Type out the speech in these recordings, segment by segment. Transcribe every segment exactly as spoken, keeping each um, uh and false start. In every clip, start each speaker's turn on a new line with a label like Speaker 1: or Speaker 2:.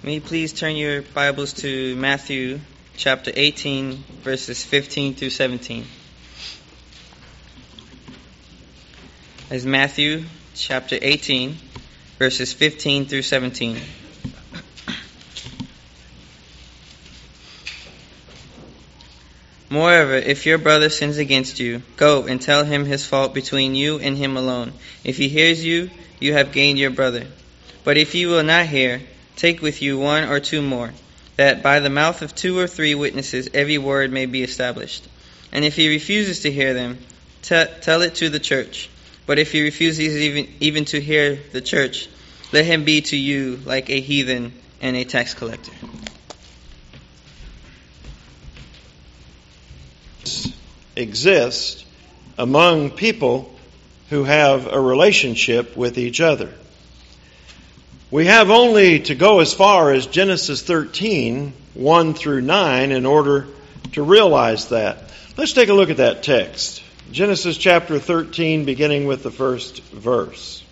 Speaker 1: May you please turn your Bibles to Matthew chapter eighteen, verses fifteen through seventeen. As Matthew chapter eighteen, verses fifteen through seventeen. Moreover, if your brother sins against you, go and tell him his fault between you and him alone. If he hears you, you have gained your brother. But if he will not hear, take with you one or two more, that by the mouth of two or three witnesses every word may be established. And if he refuses to hear them, t- tell it to the church. But if he refuses even, even to hear the church, let him be to you like a heathen and a tax collector.
Speaker 2: Exist among people who have a relationship with each other. We have only to go as far as Genesis thirteen, one through nine, in order to realize that. Let's take a look at that text. Genesis chapter thirteen, beginning with the first verse.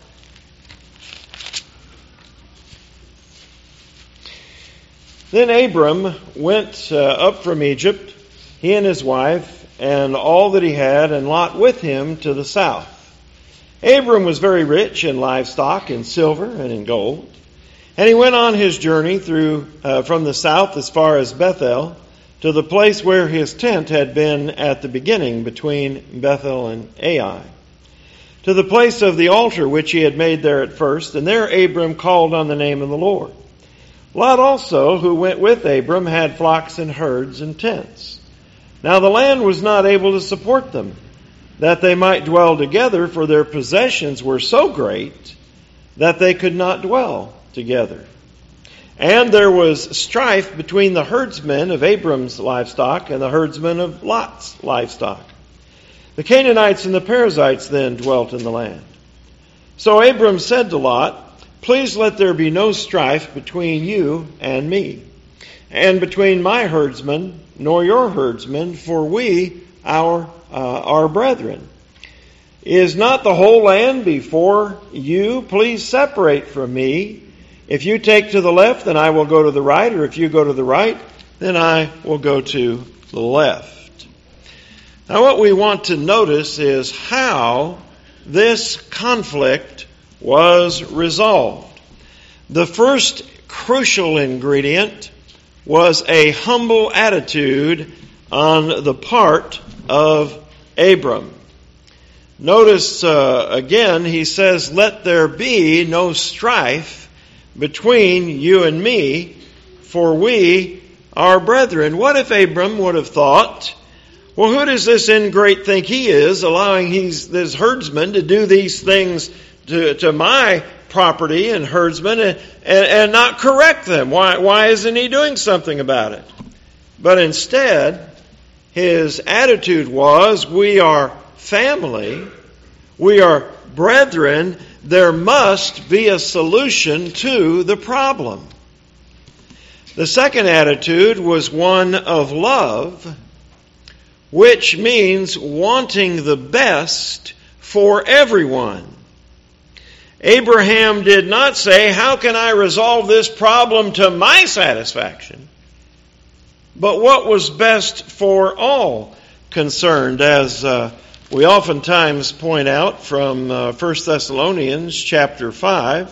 Speaker 2: Then Abram went uh, up from Egypt, he and his wife, and all that he had, and Lot with him to the south. Abram was very rich in livestock, in silver, and in gold. And he went on his journey through uh, from the south as far as Bethel, to the place where his tent had been at the beginning, between Bethel and Ai, to the place of the altar which he had made there at first. And there Abram called on the name of the Lord. Lot also, who went with Abram, had flocks and herds and tents. Now the land was not able to support them, that they might dwell together, for their possessions were so great that they could not dwell together. And there was strife between the herdsmen of Abram's livestock and the herdsmen of Lot's livestock. The Canaanites and the Perizzites then dwelt in the land. So Abram said to Lot, "Please let there be no strife between you and me, and between my herdsmen nor your herdsmen, for we our uh, our brethren. Is not the whole land before you? Please separate from me. If you take to the left, then I will go to the right, or if you go to the right, then I will go to the left." Now what we want to notice is how this conflict was resolved. The first crucial ingredient was a humble attitude on the part of Abram. Notice uh, again, he says, "Let there be no strife between you and me, for we are brethren." What if Abram would have thought, well, who does this ingrate think he is, allowing he's, this herdsman to do these things to, to my property and herdsmen and, and, and not correct them? Why, why isn't he doing something about it? But instead, his attitude was, we are family, we are brethren, there must be a solution to the problem. The second attitude was one of love, which means wanting the best for everyone. Abraham did not say, "How can I resolve this problem to my satisfaction?" But what was best for all concerned, as uh, we oftentimes point out from uh, First Thessalonians chapter five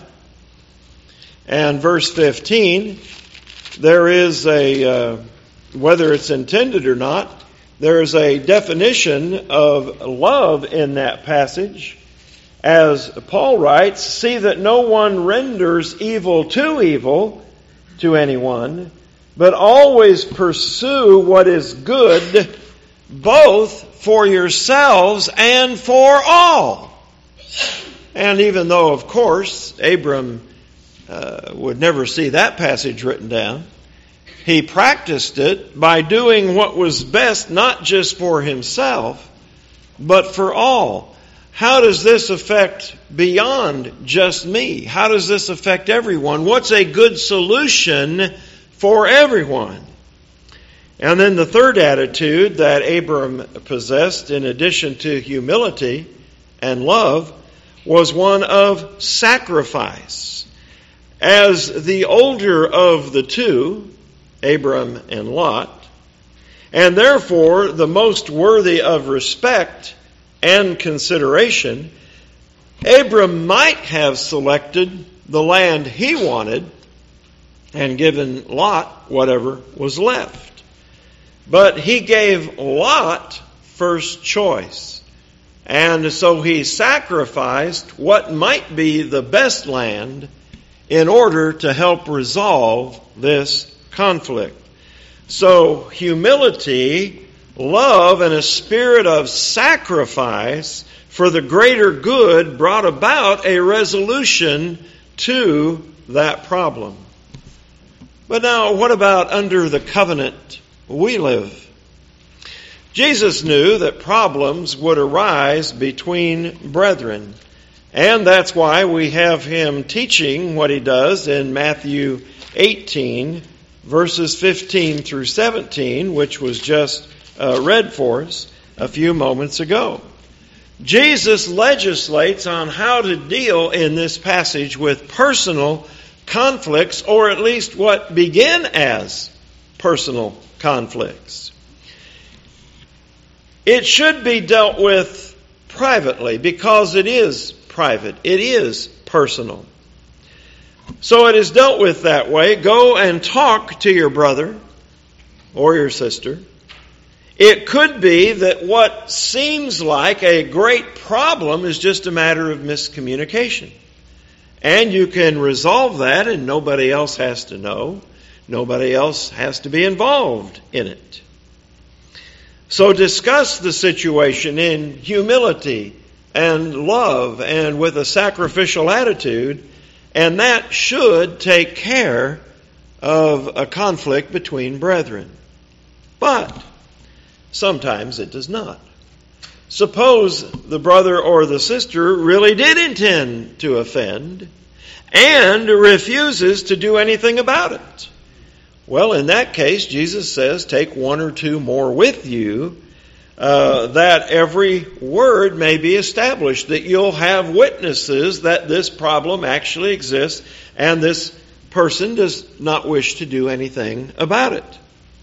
Speaker 2: and verse fifteen, there is a, uh, whether it's intended or not, there is a definition of love in that passage. As Paul writes, "See that no one renders evil to evil to anyone, but always pursue what is good, both for yourselves and for all." And even though, of course, Abram uh, would never see that passage written down, he practiced it by doing what was best not just for himself, but for all. How does this affect beyond just me? How does this affect everyone? What's a good solution for everyone? And then the third attitude that Abram possessed, in addition to humility and love, was one of sacrifice. as the older of the two, Abram and Lot, and therefore the most worthy of respect and consideration, Abram might have selected the land he wanted and given Lot whatever was left. But he gave Lot first choice. And so he sacrificed what might be the best land in order to help resolve this conflict. So humility, love, and a spirit of sacrifice for the greater good brought about a resolution to that problem. But now, what about under the covenant we live? Jesus knew that problems would arise between brethren. And that's why we have him teaching what he does in Matthew eighteen, verses fifteen through seventeen, which was just uh, read for us a few moments ago. Jesus legislates on how to deal in this passage with personal conflicts, or at least what begin as personal conflicts. It should be dealt with privately because it is private. It is personal. So it is dealt with that way. Go and talk to your brother or your sister. It could be that what seems like a great problem is just a matter of miscommunication. And you can resolve that and nobody else has to know. Nobody else has to be involved in it. So discuss the situation in humility and love and with a sacrificial attitude, and that should take care of a conflict between brethren. But sometimes it does not. Suppose the brother or the sister really did intend to offend and refuses to do anything about it. Well, in that case, Jesus says, take one or two more with you, uh, that every word may be established, that you'll have witnesses that this problem actually exists and this person does not wish to do anything about it.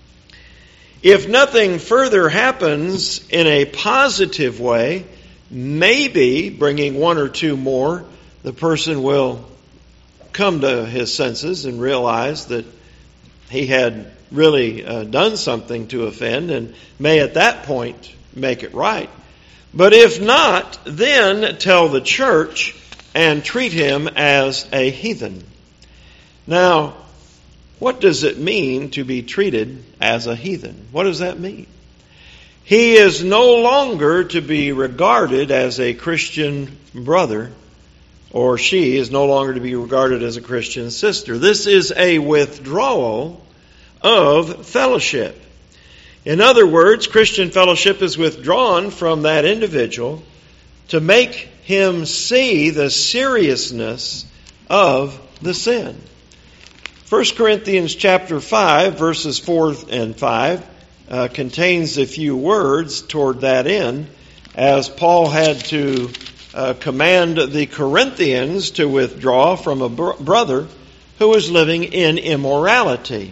Speaker 2: If nothing further happens in a positive way, maybe bringing one or two more, the person will come to his senses and realize that he had really uh, done something to offend and may at that point make it right. But if not, then tell the church and treat him as a heathen. Now, what does it mean to be treated as a heathen? What does that mean? He is no longer to be regarded as a Christian brother, or she is no longer to be regarded as a Christian sister. This is a withdrawal of fellowship. In other words, Christian fellowship is withdrawn from that individual to make him see the seriousness of the sin. First Corinthians chapter five, verses four and five, uh, contains a few words toward that end, as Paul had to uh, command the Corinthians to withdraw from a br- brother who was living in immorality.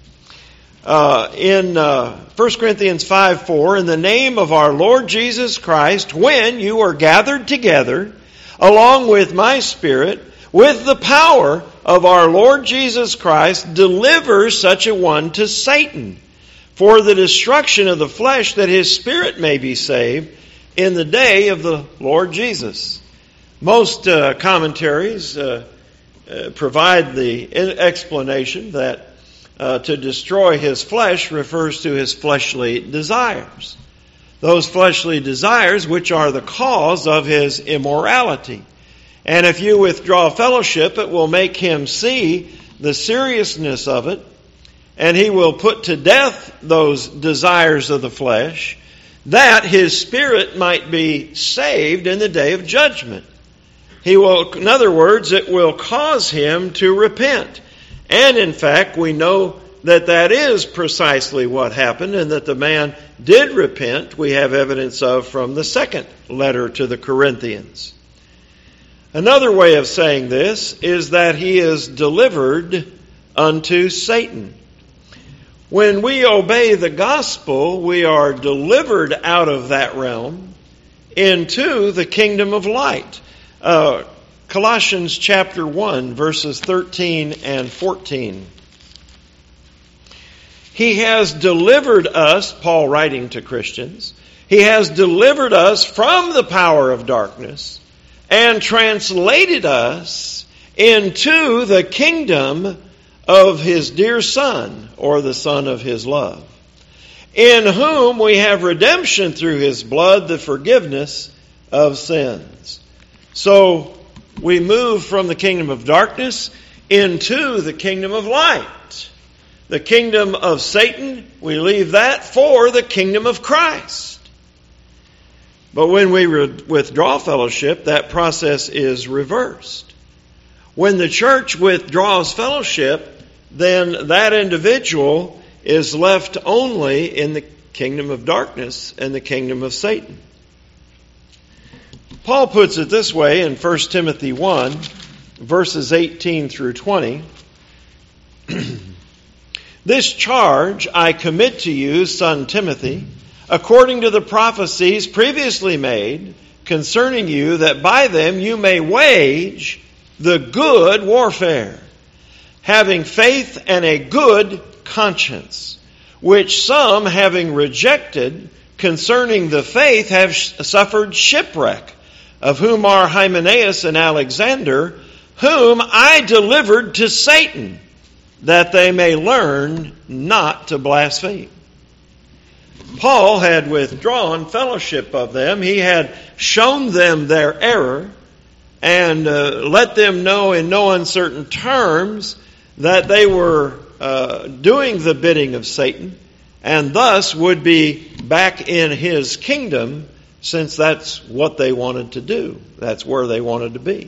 Speaker 2: Uh, in uh, First Corinthians five four, in the name of our Lord Jesus Christ, when you are gathered together, along with my Spirit, with the power of our Lord Jesus Christ, deliver such a one to Satan, for the destruction of the flesh, that his spirit may be saved in the day of the Lord Jesus. Most uh, commentaries uh, uh, provide the explanation that uh, to destroy his flesh refers to his fleshly desires. Those fleshly desires which are the cause of his immorality. And if you withdraw fellowship, it will make him see the seriousness of it, and he will put to death those desires of the flesh, that his spirit might be saved in the day of judgment. He will, in other words, it will cause him to repent. And in fact, we know that that is precisely what happened, and that the man did repent. We have evidence of from the second letter to the Corinthians. Another way of saying this is that he is delivered unto Satan. When we obey the gospel, we are delivered out of that realm into the kingdom of light. Uh, Colossians chapter one, verses thirteen and fourteen. He has delivered us, Paul writing to Christians, he has delivered us from the power of darkness and translated us into the kingdom of his dear Son, or the Son of his love, in whom we have redemption through his blood, the forgiveness of sins. So we move from the kingdom of darkness into the kingdom of light. The kingdom of Satan, we leave that for the kingdom of Christ. But when we withdraw fellowship, that process is reversed. When the church withdraws fellowship, then that individual is left only in the kingdom of darkness and the kingdom of Satan. Paul puts it this way in First Timothy one, verses eighteen through twenty. This charge I commit to you, son Timothy, according to the prophecies previously made concerning you, that by them you may wage the good warfare, having faith and a good conscience, which some, having rejected concerning the faith, have suffered shipwreck, of whom are Hymenaeus and Alexander, whom I delivered to Satan, that they may learn not to blaspheme. Paul had withdrawn fellowship of them. He had shown them their error and uh, let them know in no uncertain terms that they were uh, doing the bidding of Satan and thus would be back in his kingdom, since that's what they wanted to do. That's where they wanted to be.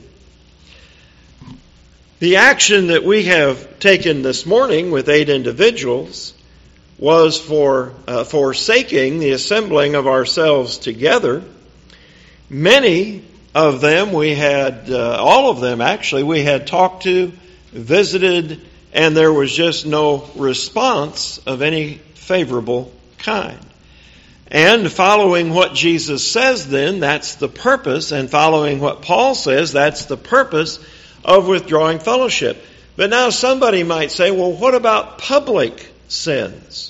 Speaker 2: The action that we have taken this morning with eight individuals was for uh, forsaking the assembling of ourselves together. Many of them we had, uh, all of them actually, we had talked to, visited, and there was just no response of any favorable kind. And following what Jesus says then, that's the purpose, and following what Paul says, that's the purpose of withdrawing fellowship. But now somebody might say, well, what about public sins?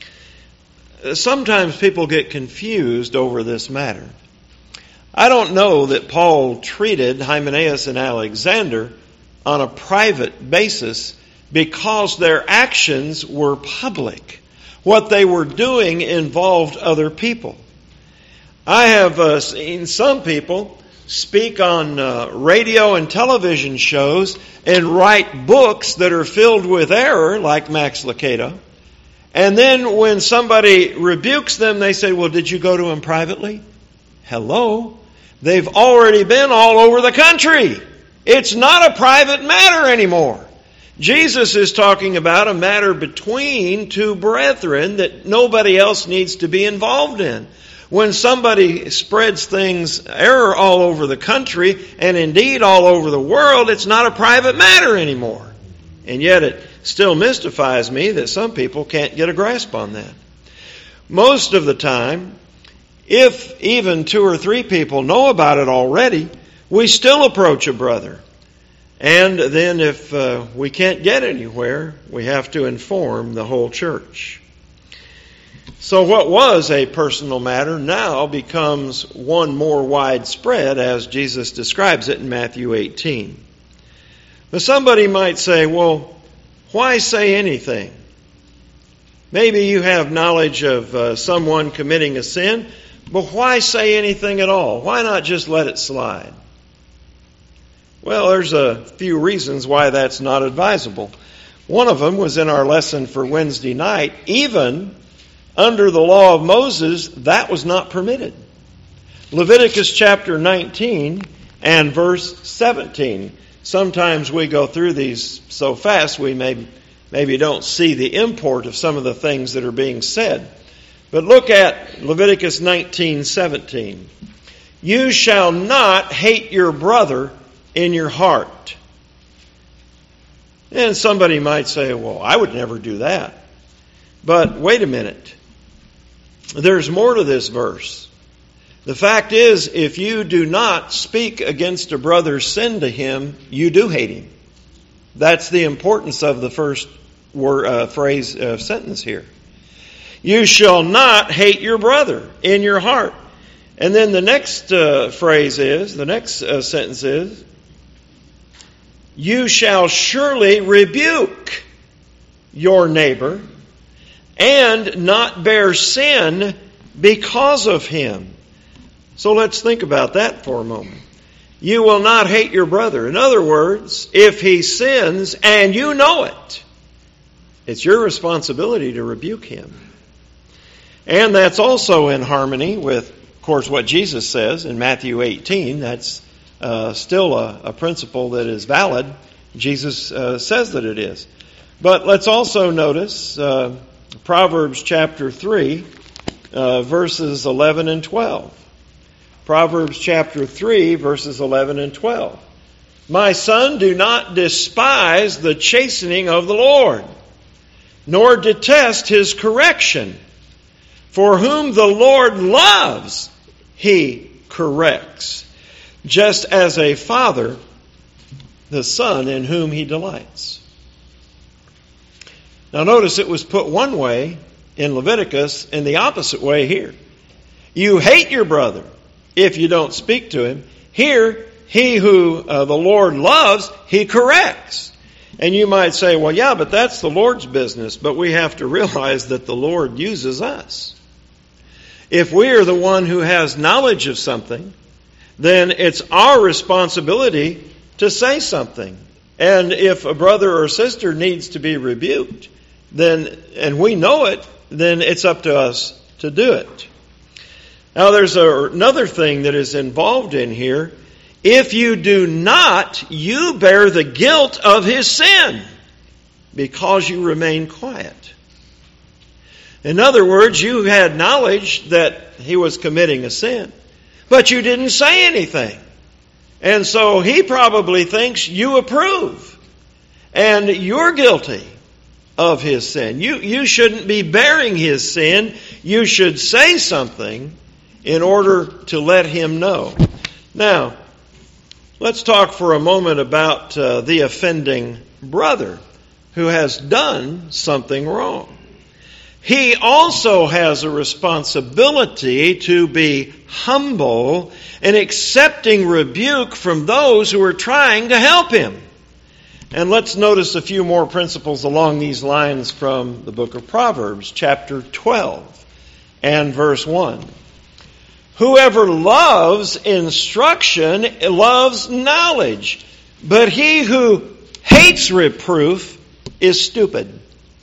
Speaker 2: Sometimes people get confused over this matter. I don't know that Paul treated Hymenaeus and Alexander on a private basis because their actions were public. What they were doing involved other people. I have uh, seen some people speak on uh, radio and television shows and write books that are filled with error, like Max Lucado. And then when somebody rebukes them, they say, well, did you go to him privately? Hello? They've already been all over the country. It's not a private matter anymore. Jesus is talking about a matter between two brethren that nobody else needs to be involved in. When somebody spreads things, error all over the country, and indeed all over the world, it's not a private matter anymore. And yet it still mystifies me that some people can't get a grasp on that. Most of the time, if even two or three people know about it already, we still approach a brother. And then if uh, we can't get anywhere, we have to inform the whole church. So what was a personal matter now becomes one more widespread, as Jesus describes it in Matthew eighteen. But somebody might say, well, why say anything? Maybe you have knowledge of uh, someone committing a sin, but why say anything at all? Why not just let it slide? Well, there's a few reasons why that's not advisable. One of them was in our lesson for Wednesday night. Even under the law of Moses, that was not permitted. Leviticus chapter nineteen and verse seventeen. Sometimes we go through these so fast we may, maybe don't see the import of some of the things that are being said. But look at Leviticus nineteen seventeen. You shall not hate your brother in your heart. And somebody might say, well, I would never do that. But wait a minute. There's more to this verse. The fact is, if you do not speak against a brother's sin to him, you do hate him. That's the importance of the first word, uh, phrase, uh, sentence here. You shall not hate your brother in your heart. And then the next uh, phrase is, the next uh, sentence is, you shall surely rebuke your neighbor and not bear sin because of him. So let's think about that for a moment. You will not hate your brother. In other words, if he sins and you know it, it's your responsibility to rebuke him. And that's also in harmony with, of course, what Jesus says in Matthew eighteen. That's uh, still a, a principle that is valid. Jesus uh, says that it is. But let's also notice uh, Proverbs chapter three, uh, verses eleven and twelve. Proverbs chapter three, verses eleven and twelve. My son, do not despise the chastening of the Lord, nor detest his correction. For whom the Lord loves, he corrects, just as a father the son in whom he delights. Now notice it was put one way in Leviticus and the opposite way here. You hate your brother if you don't speak to him. Here, he who uh, the Lord loves, he corrects. And you might say, well, yeah, but that's the Lord's business. But we have to realize that the Lord uses us. If we are the one who has knowledge of something, then it's our responsibility to say something. And if a brother or sister needs to be rebuked, then, and we know it, then it's up to us to do it. Now there's a, another thing that is involved in here. If you do not, you bear the guilt of his sin because you remain quiet. In other words, you had knowledge that he was committing a sin, but you didn't say anything. And so he probably thinks you approve. And you're guilty of his sin. You, you shouldn't be bearing his sin. You should say something in order to let him know. Now, let's talk for a moment about uh, the offending brother who has done something wrong. He also has a responsibility to be humble and accepting rebuke from those who are trying to help him. And let's notice a few more principles along these lines from the book of Proverbs, chapter twelve and verse one. Whoever loves instruction loves knowledge, but he who hates reproof is stupid.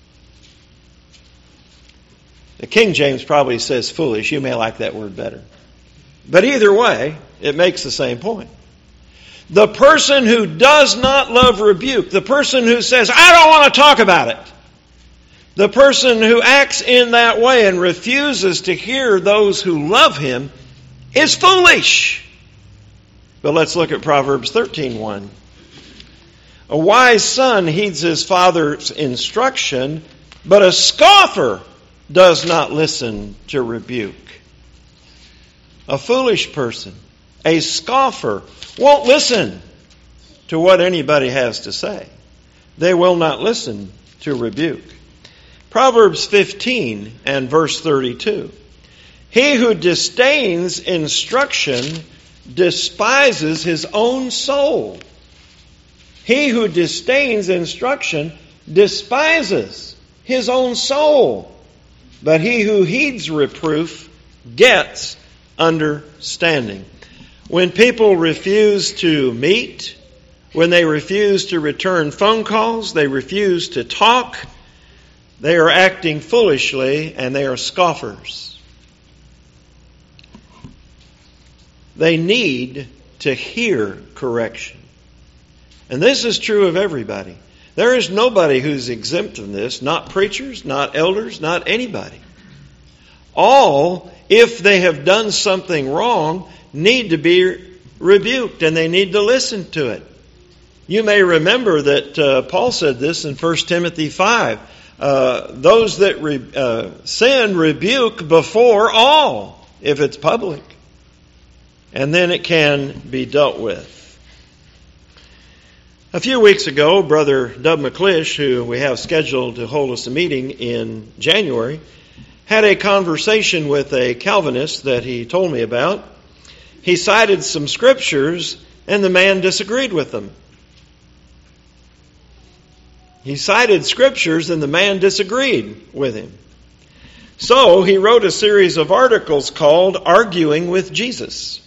Speaker 2: The King James probably says foolish. You may like that word better. But either way, it makes the same point. The person who does not love rebuke, the person who says, I don't want to talk about it, the person who acts in that way and refuses to hear those who love him is foolish. But let's look at Proverbs thirteen one. A wise son heeds his father's instruction, but a scoffer does not listen to rebuke. A foolish person, a scoffer, won't listen to what anybody has to say. They will not listen to rebuke. Proverbs fifteen and verse thirty-two. He who disdains instruction despises his own soul. He who disdains instruction despises his own soul. But he who heeds reproof gets understanding. When people refuse to meet, when they refuse to return phone calls, they refuse to talk, they are acting foolishly and they are scoffers. They need to hear correction. And this is true of everybody. There is nobody who's exempt from this, not preachers, not elders, not anybody. All, if they have done something wrong, need to be rebuked and they need to listen to it. You may remember that uh, Paul said this in First Timothy five. Uh, those that re- uh, sin rebuke before all, if it's public. And then it can be dealt with. A few weeks ago, Brother Dub McClish, who we have scheduled to hold us a meeting in January, had a conversation with a Calvinist that he told me about. He cited some scriptures, and the man disagreed with them. He cited scriptures, and the man disagreed with him. So he wrote a series of articles called Arguing with Jesus.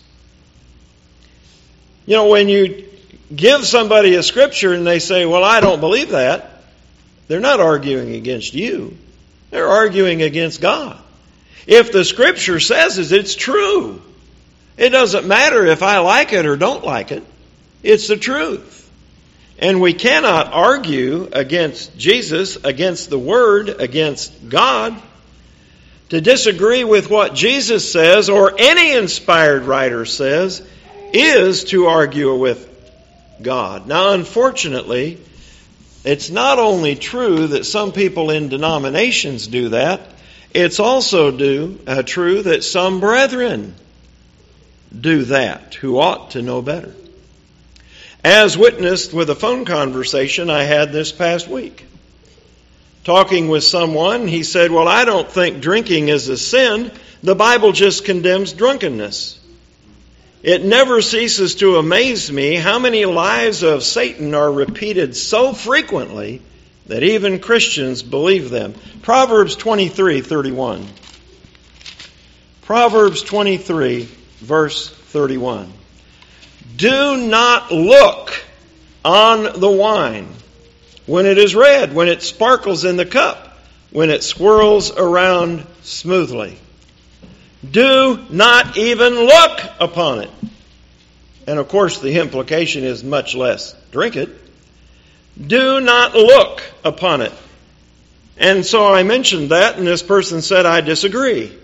Speaker 2: You know, when you give somebody a scripture and they say, well, I don't believe that, they're not arguing against you. They're arguing against God. If the scripture says it, it's true. It doesn't matter if I like it or don't like it. It's the truth. And we cannot argue against Jesus, against the Word, against God. To disagree with what Jesus says or any inspired writer says is to argue with God. Now, unfortunately, it's not only true that some people in denominations do that, it's also do, uh, true that some brethren do that who ought to know better. As witnessed with a phone conversation I had this past week. Talking with someone, he said, well, I don't think drinking is a sin. The Bible just condemns drunkenness. It never ceases to amaze me how many lies of Satan are repeated so frequently that even Christians believe them. Proverbs twenty-three thirty-one. Proverbs twenty-three, verse thirty-one. Do not look on the wine when it is red, when it sparkles in the cup, when it swirls around smoothly. Do not even look upon it. And of course the implication is much less drink it. Do not look upon it. And so I mentioned that, and this person said, I disagree.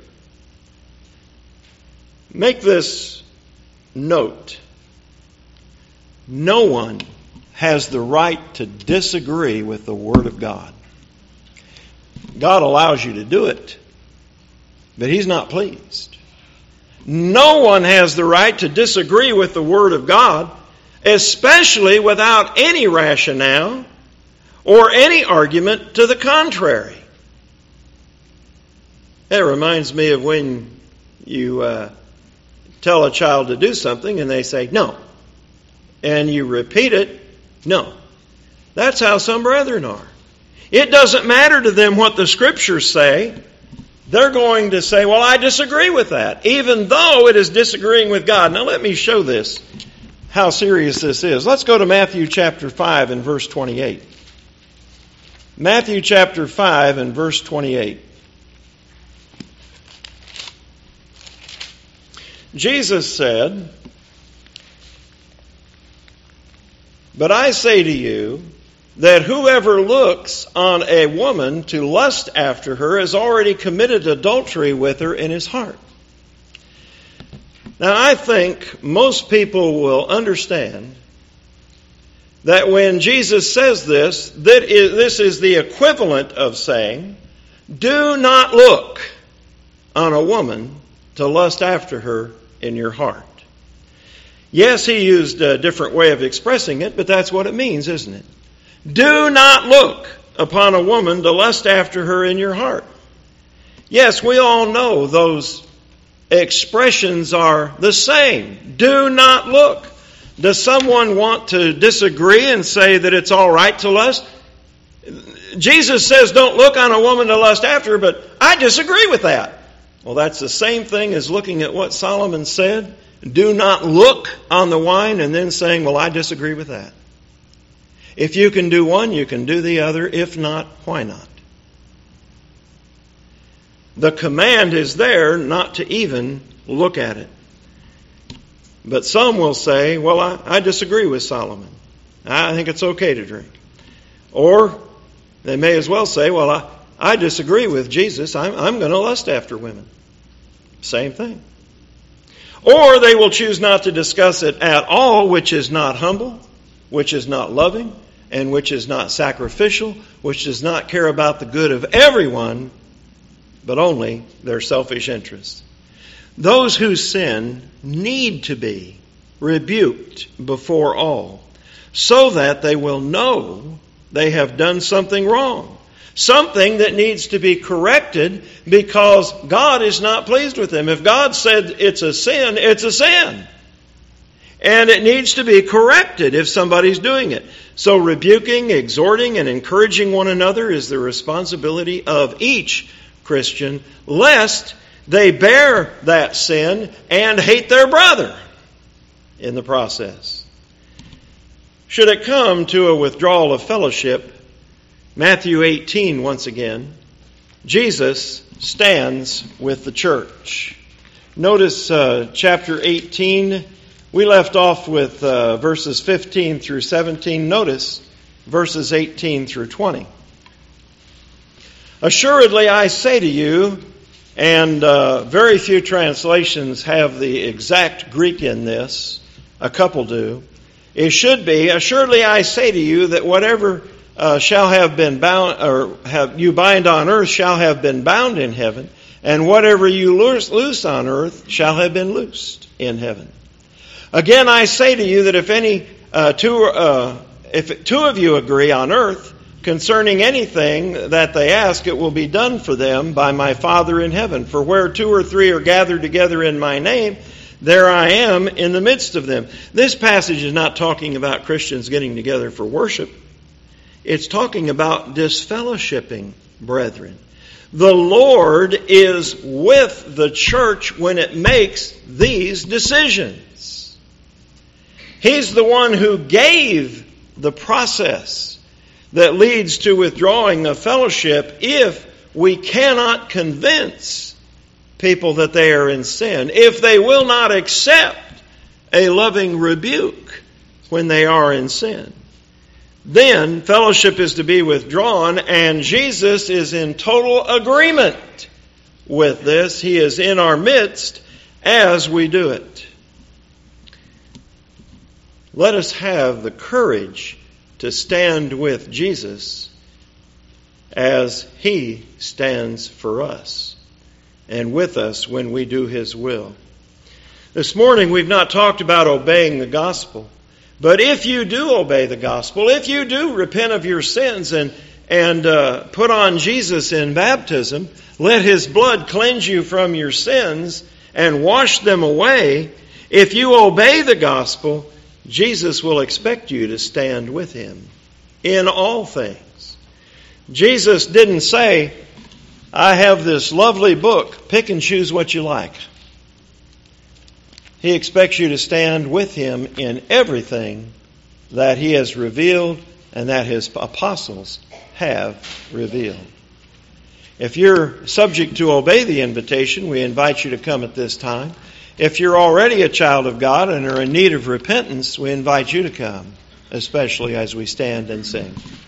Speaker 2: Make this note. No one has the right to disagree with the Word of God. God allows you to do it, but He's not pleased. No one has the right to disagree with the Word of God, especially without any rationale or any argument to the contrary. That reminds me of when you uh, tell a child to do something and they say, no. And you repeat it, no. That's how some brethren are. It doesn't matter to them what the Scriptures say. They're going to say, well, I disagree with that, even though it is disagreeing with God. Now let me show this, how serious this is. Let's go to Matthew chapter five and verse twenty-eight. Matthew chapter five and verse twenty-eight. Jesus said, but I say to you that whoever looks on a woman to lust after her has already committed adultery with her in his heart. Now I think most people will understand that when Jesus says this, that is, this is the equivalent of saying, do not look on a woman to lust after her in your heart. Yes, he used a different way of expressing it, but that's what it means, isn't it? Do not look upon a woman to lust after her in your heart. Yes, we all know those expressions are the same. Do not look. Does someone want to disagree and say that it's all right to lust? Jesus says don't look on a woman to lust after her, but I disagree with that. Well, that's the same thing as looking at what Solomon said. Do not look on the wine and then saying, well, I disagree with that. If you can do one, you can do the other. If not, why not? The command is there not to even look at it. But some will say, well, I, I disagree with Solomon. I think it's okay to drink. Or they may as well say, well, I, I disagree with Jesus. I'm, I'm going to lust after women. Same thing. Or they will choose not to discuss it at all, which is not humble. which is not loving, and which is not sacrificial, which does not care about the good of everyone, but only their selfish interests. Those who sin need to be rebuked before all, so that they will know they have done something wrong. Something that needs to be corrected because God is not pleased with them. If God said it's a sin, it's a sin. And it needs to be corrected if somebody's doing it. So rebuking, exhorting, and encouraging one another is the responsibility of each Christian, lest they bear that sin and hate their brother in the process. Should it come to a withdrawal of fellowship, Matthew eighteen, once again, Jesus stands with the church. Notice uh, chapter eighteen. We left off with uh, verses fifteen through seventeen. Notice verses eighteen through twenty. Assuredly, I say to you, and uh, very few translations have the exact Greek in this. A couple do. It should be, assuredly, I say to you that whatever uh, shall have been bound, or have you bind on earth, shall have been bound in heaven, and whatever you loose, loose on earth shall have been loosed in heaven. Again, I say to you that if any uh, two, uh, if two of you agree on earth concerning anything that they ask, it will be done for them by my Father in heaven. For where two or three are gathered together in my name, there I am in the midst of them. This passage is not talking about Christians getting together for worship. It's talking about disfellowshipping, brethren. The Lord is with the church when it makes these decisions. He's the one who gave the process that leads to withdrawing of fellowship if we cannot convince people that they are in sin, if they will not accept a loving rebuke when they are in sin. Then fellowship is to be withdrawn, and Jesus is in total agreement with this. He is in our midst as we do it. Let us have the courage to stand with Jesus as He stands for us and with us when we do His will. This morning we've not talked about obeying the gospel. But if you do obey the gospel, if you do repent of your sins and, and uh, put on Jesus in baptism, let His blood cleanse you from your sins and wash them away, if you obey the gospel, Jesus will expect you to stand with Him in all things. Jesus didn't say, I have this lovely book, pick and choose what you like. He expects you to stand with Him in everything that He has revealed and that His apostles have revealed. If you're subject to obey the invitation, we invite you to come at this time. If you're already a child of God and are in need of repentance, we invite you to come, especially as we stand and sing.